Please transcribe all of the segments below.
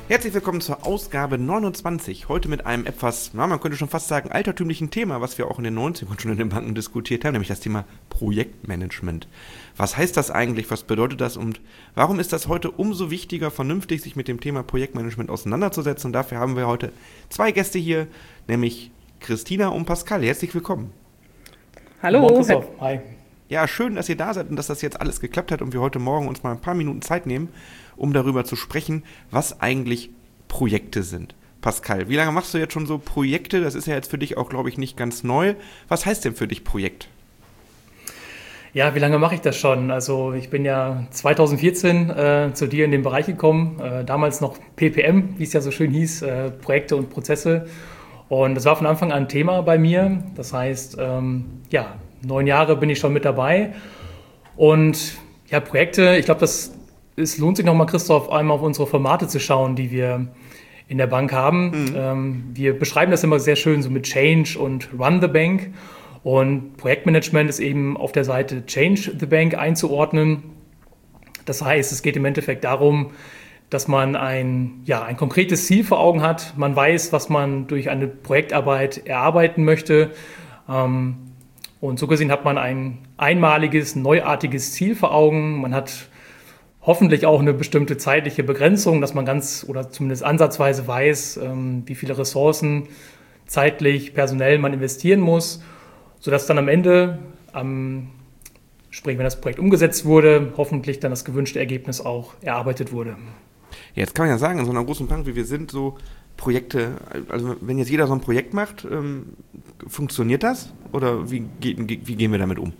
Herzlich willkommen zur Ausgabe 29. Heute mit einem etwas, man könnte schon fast sagen, altertümlichen Thema, was wir auch in den 90ern schon in den Banken diskutiert haben, nämlich das Thema Projektmanagement. Was heißt das eigentlich? Was bedeutet das? Und warum ist das heute umso wichtiger, vernünftig sich mit dem Thema Projektmanagement auseinanderzusetzen? Und dafür haben wir heute zwei Gäste hier, nämlich Christina und Pascal. Herzlich willkommen. Hallo. Christoph. Hi. Ja, schön, dass ihr da seid und dass das jetzt alles geklappt hat und wir heute Morgen uns mal ein paar Minuten Zeit nehmen, um darüber zu sprechen, was eigentlich Projekte sind. Pascal, wie lange machst du jetzt schon so Projekte? Das ist ja jetzt für dich auch, glaube ich, nicht ganz neu. Was heißt denn für dich Projekt? Ja, wie lange mache ich das schon? Also ich bin ja 2014 zu dir in den Bereich gekommen, damals noch PPM, wie es ja so schön hieß, Projekte und Prozesse. Und das war von Anfang an Thema bei mir. Das heißt, 9 Jahre bin ich schon mit dabei. Und ja, Projekte, ich glaube, es lohnt sich nochmal, Christoph, einmal auf unsere Formate zu schauen, die wir in der Bank haben. Wir beschreiben das immer sehr schön so mit Change und Run the Bank. Und Projektmanagement ist eben auf der Seite Change the Bank einzuordnen. Das heißt, es geht im Endeffekt darum, dass man ein konkretes Ziel vor Augen hat. Man weiß, was man durch eine Projektarbeit erarbeiten möchte. Und so gesehen hat man ein einmaliges, neuartiges Ziel vor Augen. Man hat hoffentlich auch eine bestimmte zeitliche Begrenzung, dass man ganz oder zumindest ansatzweise weiß, wie viele Ressourcen zeitlich, personell man investieren muss, sodass dann am Ende, sprich wenn das Projekt umgesetzt wurde, hoffentlich dann das gewünschte Ergebnis auch erarbeitet wurde. Jetzt kann man ja sagen, in so einer großen Bank wie wir sind, so Projekte, also wenn jetzt jeder so ein Projekt macht, funktioniert das? Oder wie gehen wir damit um?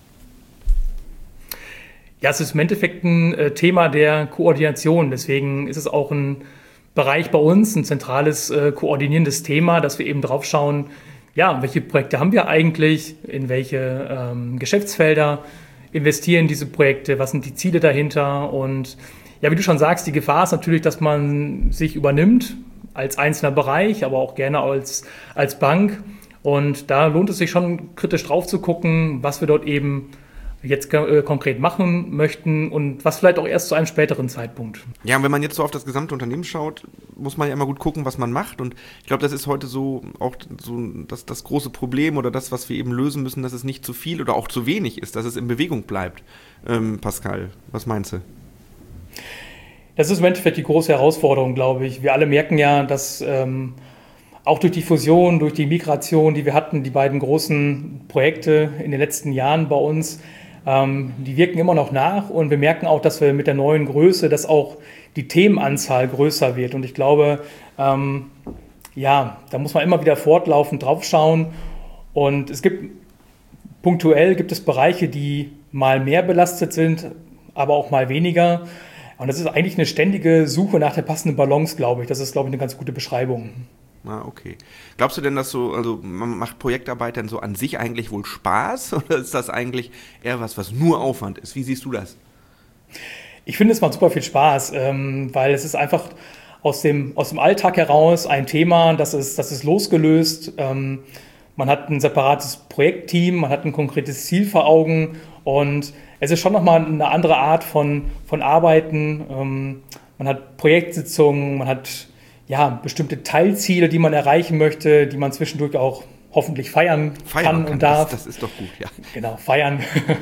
Ja, es ist im Endeffekt ein Thema der Koordination. Deswegen ist es auch ein Bereich bei uns, ein zentrales koordinierendes Thema, dass wir eben drauf schauen, ja, welche Projekte haben wir eigentlich, in welche Geschäftsfelder investieren diese Projekte, was sind die Ziele dahinter. Und ja, wie du schon sagst, die Gefahr ist natürlich, dass man sich übernimmt als einzelner Bereich, aber auch gerne als Bank. Und da lohnt es sich schon kritisch drauf zu gucken, was wir dort eben jetzt konkret machen möchten und was vielleicht auch erst zu einem späteren Zeitpunkt. Ja, und wenn man jetzt so auf das gesamte Unternehmen schaut, muss man ja immer gut gucken, was man macht. Und ich glaube, das ist heute so auch so das große Problem oder das, was wir eben lösen müssen, dass es nicht zu viel oder auch zu wenig ist, dass es in Bewegung bleibt. Pascal, was meinst du? Das ist im Endeffekt die große Herausforderung, glaube ich. Wir alle merken ja, dass auch durch die Fusion, durch die Migration, die wir hatten, die beiden großen Projekte in den letzten Jahren bei uns, die wirken immer noch nach. Und wir merken auch, dass wir mit der neuen Größe, dass auch die Themenanzahl größer wird. Und ich glaube, da muss man immer wieder fortlaufend drauf schauen. Und punktuell gibt es Bereiche, die mal mehr belastet sind, aber auch mal weniger. Und das ist eigentlich eine ständige Suche nach der passenden Balance, glaube ich. Das ist, glaube ich, eine ganz gute Beschreibung. Ah, okay. Glaubst du denn, dass macht Projektarbeit denn so an sich eigentlich wohl Spaß oder ist das eigentlich eher was nur Aufwand ist? Wie siehst du das? Ich finde, es macht super viel Spaß, weil es ist einfach aus dem Alltag heraus ein Thema, das ist losgelöst. Man hat ein separates Projektteam, man hat ein konkretes Ziel vor Augen und es ist schon nochmal eine andere Art von Arbeiten. Man hat Projektsitzungen, man hat bestimmte Teilziele, die man erreichen möchte, die man zwischendurch auch hoffentlich feiern kann und darf. Das ist doch gut, ja. Genau, feiern.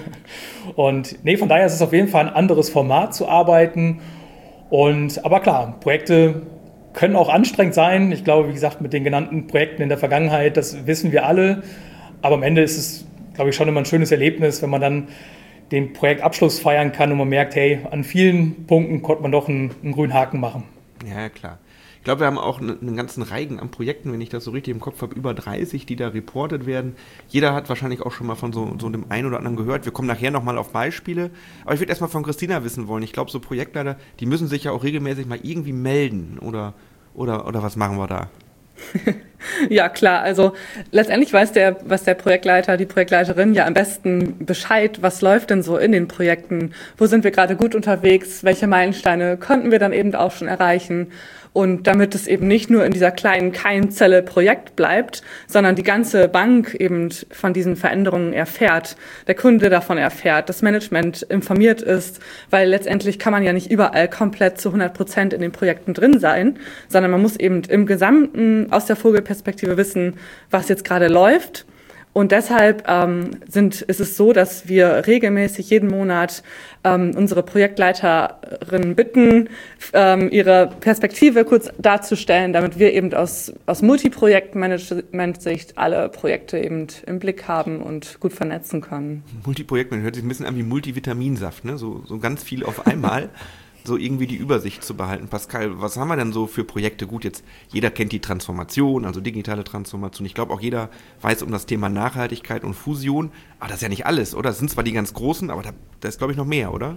Und von daher ist es auf jeden Fall ein anderes Format zu arbeiten. Aber klar, Projekte können auch anstrengend sein. Ich glaube, wie gesagt, mit den genannten Projekten in der Vergangenheit, das wissen wir alle. Aber am Ende ist es, glaube ich, schon immer ein schönes Erlebnis, wenn man dann den Projektabschluss feiern kann und man merkt, hey, an vielen Punkten konnte man doch einen grünen Haken machen. Ja, klar. Ich glaube, wir haben auch einen ganzen Reigen an Projekten, wenn ich das so richtig im Kopf habe, über 30, die da reportet werden. Jeder hat wahrscheinlich auch schon mal von so dem einen oder anderen gehört. Wir kommen nachher nochmal auf Beispiele. Aber ich würde erstmal von Christina wissen wollen. Ich glaube, so Projektleiter, die müssen sich ja auch regelmäßig mal irgendwie melden. Oder was machen wir da? Ja, klar. Also letztendlich weiß was der Projektleiter, die Projektleiterin ja am besten Bescheid, was läuft denn so in den Projekten, wo sind wir gerade gut unterwegs, welche Meilensteine konnten wir dann eben auch schon erreichen. Und damit es eben nicht nur in dieser kleinen Keimzelle Projekt bleibt, sondern die ganze Bank eben von diesen Veränderungen erfährt, der Kunde davon erfährt, das Management informiert ist, weil letztendlich kann man ja nicht überall komplett zu 100% in den Projekten drin sein, sondern man muss eben im Gesamten aus der Vogelperspektive wissen, was jetzt gerade läuft. Und deshalb ist es so, dass wir regelmäßig jeden Monat unsere Projektleiterinnen bitten, ihre Perspektive kurz darzustellen, damit wir eben aus Multiprojektmanagement-Sicht alle Projekte eben im Blick haben und gut vernetzen können. Multiprojektmanagement hört sich ein bisschen an wie Multivitaminsaft, ne? So ganz viel auf einmal. So irgendwie die Übersicht zu behalten. Pascal, was haben wir denn so für Projekte? Gut, jetzt jeder kennt die Transformation, also digitale Transformation. Ich glaube auch jeder weiß um das Thema Nachhaltigkeit und Fusion. Aber das ist ja nicht alles, oder? Das sind zwar die ganz großen, aber da ist, glaube ich, noch mehr, oder?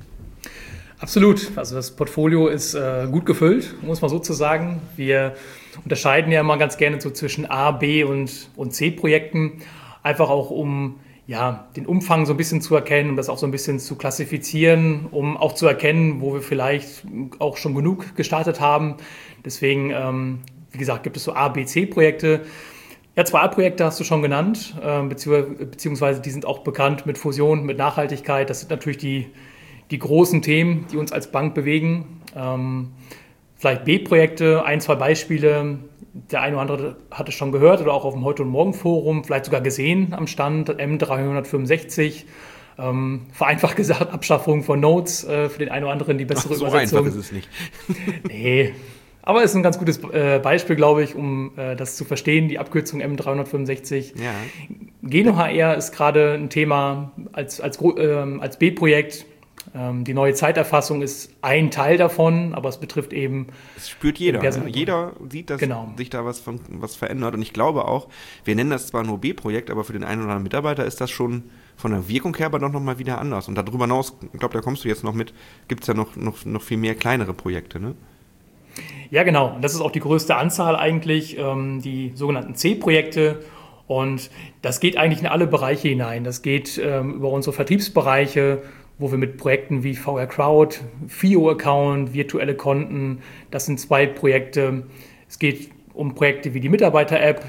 Absolut. Also das Portfolio ist gut gefüllt, muss man so zu sagen. Wir unterscheiden ja mal ganz gerne so zwischen A, B und C-Projekten. Einfach auch den Umfang so ein bisschen zu erkennen, um das auch so ein bisschen zu klassifizieren, um auch zu erkennen, wo wir vielleicht auch schon genug gestartet haben. Deswegen, wie gesagt, gibt es so A, B, C-Projekte. Ja, 2 A-Projekte hast du schon genannt, beziehungsweise die sind auch bekannt mit Fusion, mit Nachhaltigkeit. Das sind natürlich die großen Themen, die uns als Bank bewegen. Vielleicht B-Projekte, 1, 2 Beispiele. Der eine oder andere hat es schon gehört oder auch auf dem Heute- und Morgen-Forum, vielleicht sogar gesehen am Stand, M365. Vereinfacht gesagt, Abschaffung von Notes für den einen oder anderen, die bessere Übersetzung. So einfach ist es nicht. Nee, aber es ist ein ganz gutes Beispiel, glaube ich, um das zu verstehen, die Abkürzung M365. Ja. GenoHR ist gerade ein Thema als B-Projekt. Die neue Zeiterfassung ist ein Teil davon, aber es betrifft eben... Es spürt jeder. Ne? Jeder sieht, dass sich da was verändert. Und ich glaube auch, wir nennen das zwar nur B-Projekt, aber für den einen oder anderen Mitarbeiter ist das schon von der Wirkung her aber doch nochmal wieder anders. Und darüber hinaus, ich glaube, da kommst du jetzt noch mit, gibt es ja noch viel mehr kleinere Projekte, ne? Ja, genau. Und das ist auch die größte Anzahl eigentlich, die sogenannten C-Projekte. Und das geht eigentlich in alle Bereiche hinein. Das geht über unsere Vertriebsbereiche, wo wir mit Projekten wie VR Crowd, FIO-Account, virtuelle Konten, das sind 2 Projekte. Es geht um Projekte wie die Mitarbeiter-App,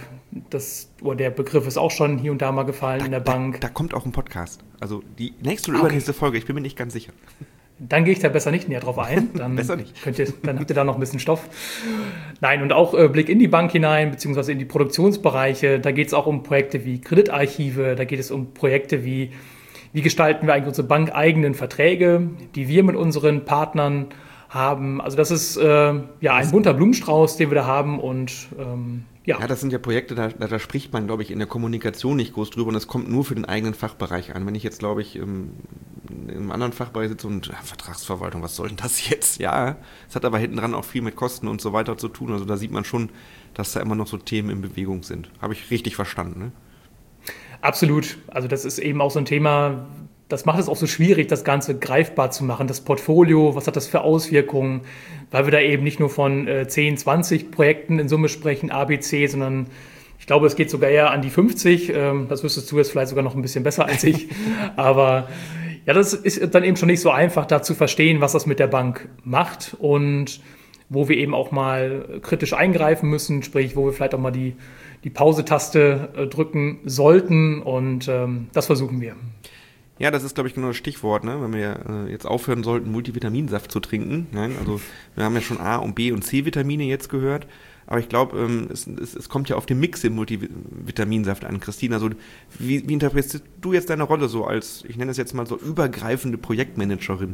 der Begriff ist auch schon hier und da mal gefallen in der Bank. Da kommt auch ein Podcast. Also die nächste oder übernächste Folge, ich bin mir nicht ganz sicher. Dann gehe ich da besser nicht näher drauf ein. Dann besser nicht. Dann habt ihr da noch ein bisschen Stoff. Nein, und auch Blick in die Bank hinein, beziehungsweise in die Produktionsbereiche. Da geht es auch um Projekte wie Kreditarchive, da geht es um Projekte wie gestalten wir eigentlich unsere bankeigenen Verträge, die wir mit unseren Partnern haben. Also das ist ein bunter Blumenstrauß, den wir da haben und Ja, das sind ja Projekte, da spricht man, glaube ich, in der Kommunikation nicht groß drüber und es kommt nur für den eigenen Fachbereich an. Wenn ich jetzt, glaube ich, im anderen Fachbereich sitze und Vertragsverwaltung, was soll denn das jetzt? Ja, es hat aber hinten dran auch viel mit Kosten und so weiter zu tun. Also da sieht man schon, dass da immer noch so Themen in Bewegung sind. Habe ich richtig verstanden, ne? Absolut. Also das ist eben auch so ein Thema, das macht es auch so schwierig, das Ganze greifbar zu machen. Das Portfolio, was hat das für Auswirkungen? Weil wir da eben nicht nur von 10, 20 Projekten in Summe sprechen, ABC, sondern ich glaube, es geht sogar eher an die 50. Das wüsstest du jetzt vielleicht sogar noch ein bisschen besser als ich. Aber ja, das ist dann eben schon nicht so einfach, da zu verstehen, was das mit der Bank macht und wo wir eben auch mal kritisch eingreifen müssen, sprich, wo wir vielleicht auch mal die Pause-Taste drücken sollten und das versuchen wir. Ja, das ist, glaube ich, genau das Stichwort, ne? Wenn wir jetzt aufhören sollten, Multivitaminsaft zu trinken. Nein, also wir haben ja schon A- und B- und C-Vitamine jetzt gehört, aber ich glaube, es kommt ja auf den Mix im Multivitaminsaft an. Christine, also wie interpretierst du jetzt deine Rolle so als, ich nenne es jetzt mal so, übergreifende Projektmanagerin?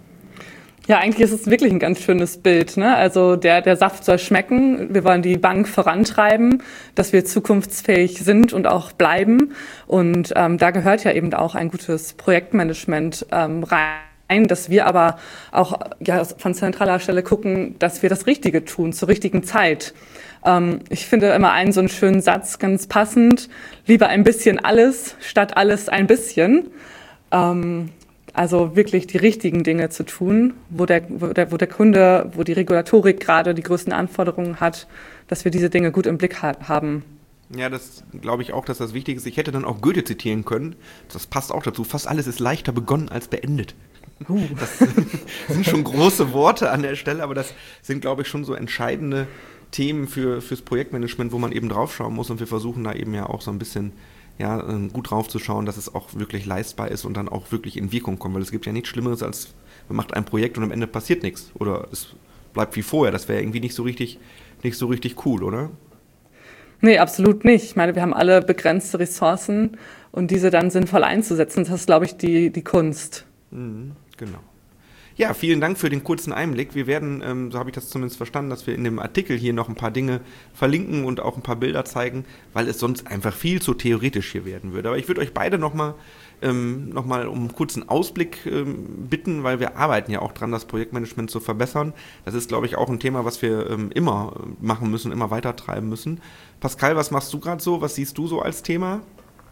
Ja, eigentlich ist es wirklich ein ganz schönes Bild, ne? Also der Saft soll schmecken. Wir wollen die Bank vorantreiben, dass wir zukunftsfähig sind und auch bleiben. Und da gehört ja eben auch ein gutes Projektmanagement rein, dass wir aber auch von zentraler Stelle gucken, dass wir das Richtige tun, zur richtigen Zeit. Ich finde immer einen so einen schönen Satz ganz passend. Lieber ein bisschen alles, statt alles ein bisschen. Also wirklich die richtigen Dinge zu tun, wo der Kunde, wo die Regulatorik gerade die größten Anforderungen hat, dass wir diese Dinge gut im Blick haben. Ja, das glaube ich auch, dass das wichtig ist. Ich hätte dann auch Goethe zitieren können. Das passt auch dazu. Fast alles ist leichter begonnen als beendet. Das sind schon große Worte an der Stelle, aber das sind, glaube ich, schon so entscheidende Themen fürs Projektmanagement, wo man eben draufschauen muss. Und wir versuchen da eben ja auch so ein bisschen gut drauf zu schauen, dass es auch wirklich leistbar ist und dann auch wirklich in Wirkung kommt. Weil es gibt ja nichts Schlimmeres, als man macht ein Projekt und am Ende passiert nichts. Oder es bleibt wie vorher. Das wäre irgendwie nicht so richtig cool, oder? Nee, absolut nicht. Ich meine, wir haben alle begrenzte Ressourcen und diese dann sinnvoll einzusetzen, das ist, glaube ich, die Kunst. Genau. Ja, vielen Dank für den kurzen Einblick. Wir werden, so habe ich das zumindest verstanden, dass wir in dem Artikel hier noch ein paar Dinge verlinken und auch ein paar Bilder zeigen, weil es sonst einfach viel zu theoretisch hier werden würde. Aber ich würde euch beide nochmal um einen kurzen Ausblick bitten, weil wir arbeiten ja auch dran, das Projektmanagement zu verbessern. Das ist, glaube ich, auch ein Thema, was wir immer machen müssen, immer weiter treiben müssen. Pascal, was machst du gerade so? Was siehst du so als Thema?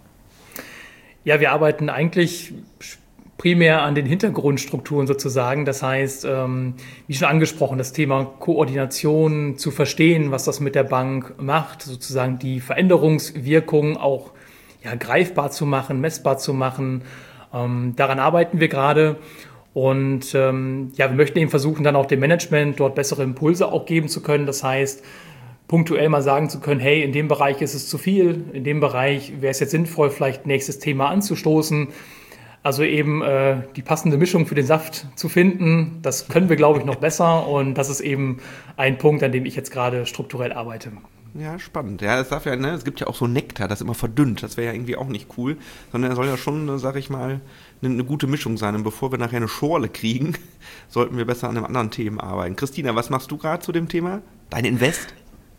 Ja, wir arbeiten eigentlich primär an den Hintergrundstrukturen sozusagen. Das heißt, wie schon angesprochen, das Thema Koordination zu verstehen, was das mit der Bank macht, sozusagen die Veränderungswirkung auch greifbar zu machen, messbar zu machen. Daran arbeiten wir gerade. Und wir möchten eben versuchen, dann auch dem Management dort bessere Impulse auch geben zu können. Das heißt, punktuell mal sagen zu können, hey, in dem Bereich ist es zu viel, in dem Bereich wäre es jetzt sinnvoll, vielleicht nächstes Thema anzustoßen. Also eben die passende Mischung für den Saft zu finden, das können wir, glaube ich, noch besser. Und das ist eben ein Punkt, an dem ich jetzt gerade strukturell arbeite. Ja, spannend. Ja, es gibt ja auch so Nektar, das immer verdünnt. Das wäre ja irgendwie auch nicht cool. Sondern er soll ja schon, sag ich mal, eine gute Mischung sein. Und bevor wir nachher eine Schorle kriegen, sollten wir besser an einem anderen Thema arbeiten. Christina, was machst du gerade zu dem Thema? Dein Invest?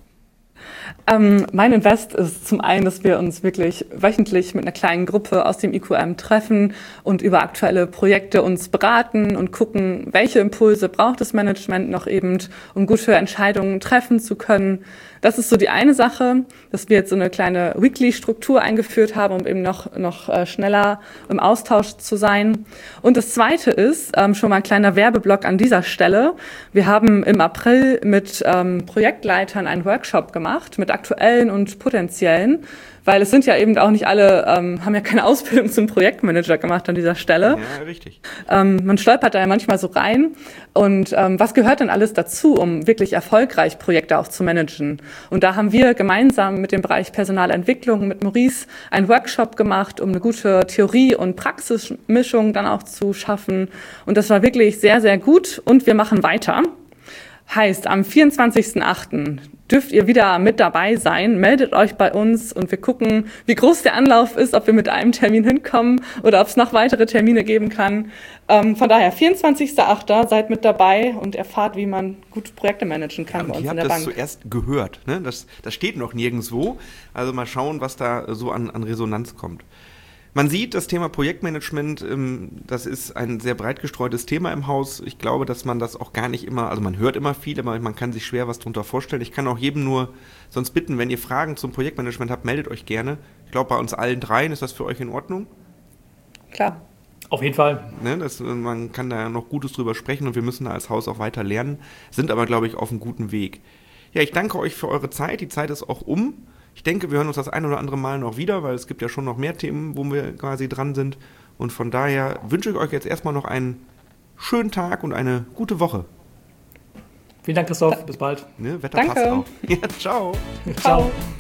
Mein Invest ist zum einen, dass wir uns wirklich wöchentlich mit einer kleinen Gruppe aus dem IQM treffen und über aktuelle Projekte uns beraten und gucken, welche Impulse braucht das Management noch eben, um gute Entscheidungen treffen zu können. Das ist so die eine Sache, dass wir jetzt so eine kleine Weekly-Struktur eingeführt haben, um eben noch schneller im Austausch zu sein. Und das Zweite ist, schon mal ein kleiner Werbeblock an dieser Stelle. Wir haben im April mit Projektleitern einen Workshop gemacht, mit aktuellen und potenziellen, weil es sind ja eben auch nicht alle, haben ja keine Ausbildung zum Projektmanager gemacht an dieser Stelle. Ja, richtig. Man stolpert da ja manchmal so rein. Und was gehört denn alles dazu, um wirklich erfolgreich Projekte auch zu managen? Und da haben wir gemeinsam mit dem Bereich Personalentwicklung, mit Maurice, einen Workshop gemacht, um eine gute Theorie- und Praxismischung dann auch zu schaffen. Und das war wirklich sehr, sehr gut. Und wir machen weiter. Heißt, am 24.08. dürft ihr wieder mit dabei sein. Meldet euch bei uns und wir gucken, wie groß der Anlauf ist, ob wir mit einem Termin hinkommen oder ob es noch weitere Termine geben kann. Von daher, 24.08. seid mit dabei und erfahrt, wie man gut Projekte managen kann bei uns in der Bank. Ihr habt das zuerst gehört, ne? Das steht noch nirgendwo. Also mal schauen, was da so an Resonanz kommt. Man sieht, das Thema Projektmanagement, das ist ein sehr breit gestreutes Thema im Haus. Ich glaube, dass man das auch gar nicht immer, also man hört immer viel, aber man kann sich schwer was darunter vorstellen. Ich kann auch jedem nur sonst bitten, wenn ihr Fragen zum Projektmanagement habt, meldet euch gerne. Ich glaube, bei uns allen dreien ist das für euch in Ordnung. Klar. Auf jeden Fall. Ne, man kann da noch Gutes drüber sprechen und wir müssen da als Haus auch weiter lernen, sind aber, glaube ich, auf einem guten Weg. Ja, ich danke euch für eure Zeit. Die Zeit ist auch um. Ich denke, wir hören uns das ein oder andere Mal noch wieder, weil es gibt ja schon noch mehr Themen, wo wir quasi dran sind. Und von daher wünsche ich euch jetzt erstmal noch einen schönen Tag und eine gute Woche. Vielen Dank, Christoph. Bis bald. Ne, Wetter passt auch. Ja, ciao. Ciao.